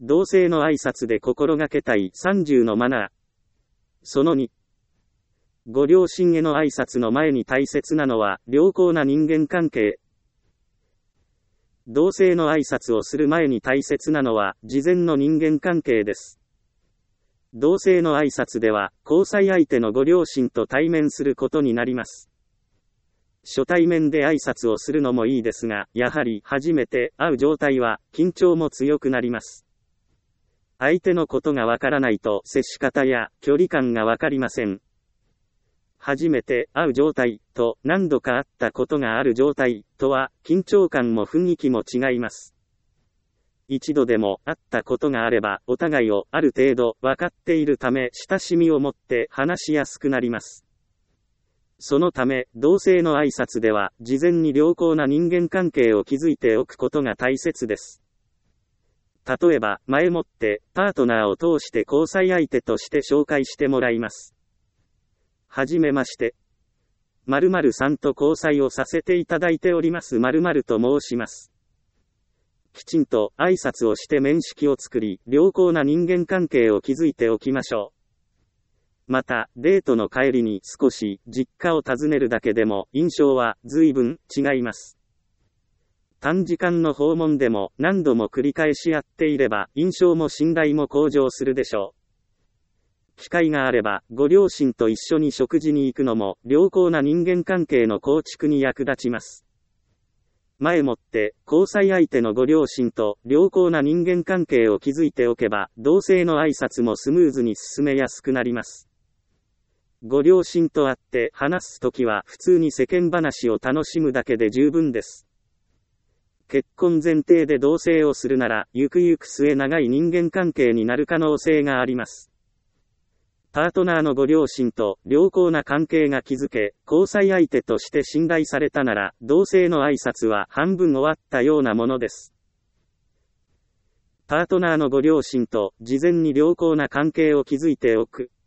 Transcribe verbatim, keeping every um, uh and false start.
同性の挨拶で心がけたいさんじゅうのマナー。そのに。ご両親への挨拶の前に大切なのは良好な人間関係。同性の挨拶をする前に大切なのは事前の人間関係です。同性の挨拶では交際相手のご両親と対面することになります。初対面で挨拶をするのもいいですが、やはり初めて会う状態は緊張も強くなります。相手のことがわからないと接し方や距離感がわかりません。初めて会う状態と何度か会ったことがある状態とは緊張感も雰囲気も違います。一度でも会ったことがあればお互いをある程度分かっているため親しみを持って話しやすくなります。そのため同性の挨拶では事前に良好な人間関係を築いておくことが大切です。例えば前もってパートナーを通して交際相手として紹介してもらいます。はじめまして。〇〇さんと交際をさせていただいております〇〇と申します。きちんと挨拶をして面識を作り、良好な人間関係を築いておきましょう。また、デートの帰りに少し実家を訪ねるだけでも印象は随分違います。短時間の訪問でも何度も繰り返しやっていれば印象も信頼も向上するでしょう。機会があればご両親と一緒に食事に行くのも良好な人間関係の構築に役立ちます。前もって交際相手のご両親と良好な人間関係を築いておけば同性の挨拶もスムーズに進めやすくなります。ご両親と会って話すときは普通に世間話を楽しむだけで十分です。結婚前提で同棲をするなら、ゆくゆく末長い人間関係になる可能性があります。パートナーのご両親と良好な関係が築け、交際相手として信頼されたなら、同性の挨拶は半分終わったようなものです。パートナーのご両親と事前に良好な関係を築いておく。